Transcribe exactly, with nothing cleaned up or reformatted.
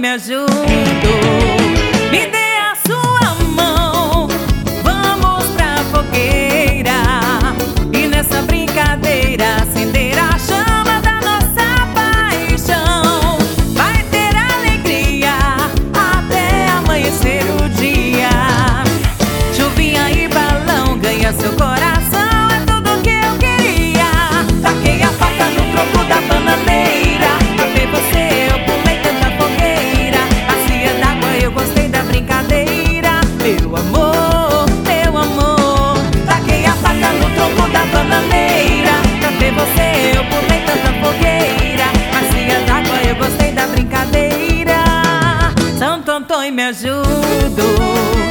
me ajudo. Me dê a sua mão, vamos pra fogueira e nessa brincadeira acender a chama da nossa paixão. Vai ter alegria até amanhecer o dia. Chuvinha e balão ganha seu coração, é tudo que eu queria. Taquei a faca no tronco da bananeira, pra ver você eu pulei tanta fogueira. Bacia d'água eu gostei da brincadeira, meu amor, meu amor. Taquei a faca no tronco da bananeira, pra ver você eu pulei tanta fogueira. Bacia d'água eu gostei da brincadeira. Santo Antônio me ajuda.